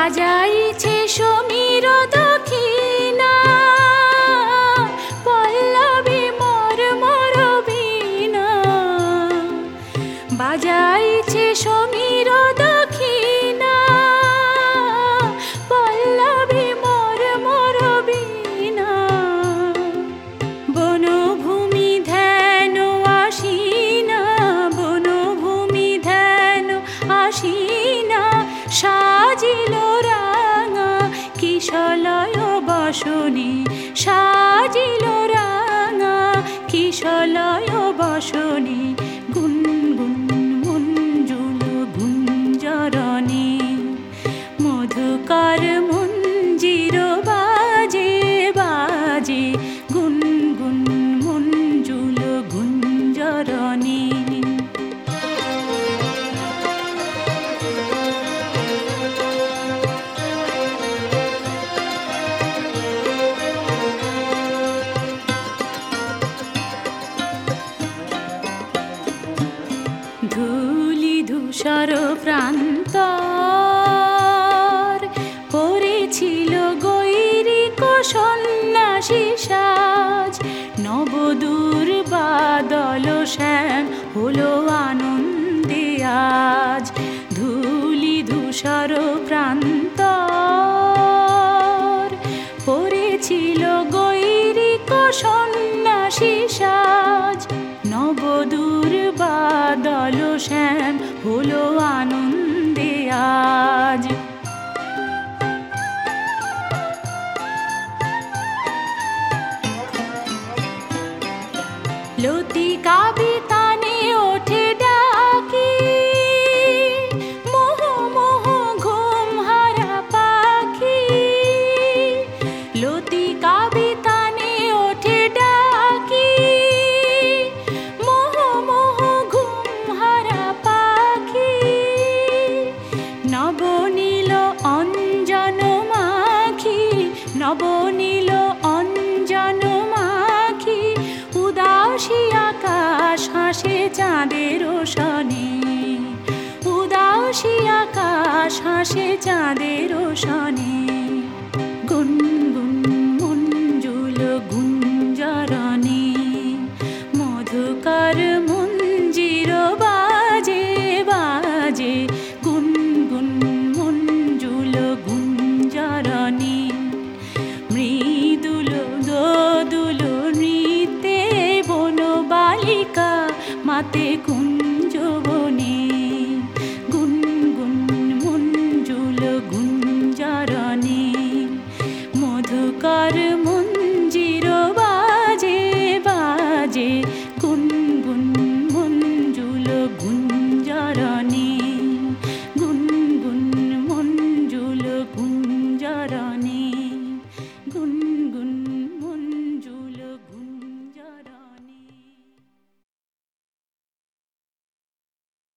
বাজাইছে সমীর দক্ষিণা, পল্লবী মোর মোর বীণা। বাজাইছে সমীর দক্ষিণা, পল্লবী মোর মোর বীণা। বনভূমি ধ্যান আসিনা, বনভূমি ধ্যান আসিনা, সাজিল রাঙা কিশলয় বসনে, সাজিল রাঙা কিশলয় বসনে। গুনগুন মঞ্জুল গুঞ্জরণে, মধুকর মঞ্জির বাজে বাজে, গুনগুন মঞ্জুল গুঞ্জরণে। ধূলি ধূসর প্রান্তর, পড়েছিল গৈরিক সন্ন্যাসী সাজ। নবদূর বাদল শ্যাম হলো আনন্দে আজ। ধূলি ধূসর প্রান্তর, পড়েছিল গৈরিক সন্ন্যাসী সাজ। নবদূর বাদল শ্যাম হলো আনন্দে আজ। লতিকা বিতানে ওঠে ডাকি, মোহ মোহ ঘুম হারা পাখি। লতিকা বিতানে ওঠে ডাকি, মোহ মোহ ঘুম হারা পাখি। নবনীল অঞ্জন মাখি, নবনীল অঞ্জন মাখি, উদাসী আকাশ হাসে চাঁদের সনে, উদাসী আকাশ হাসে চাঁদের সনে। গুনগুন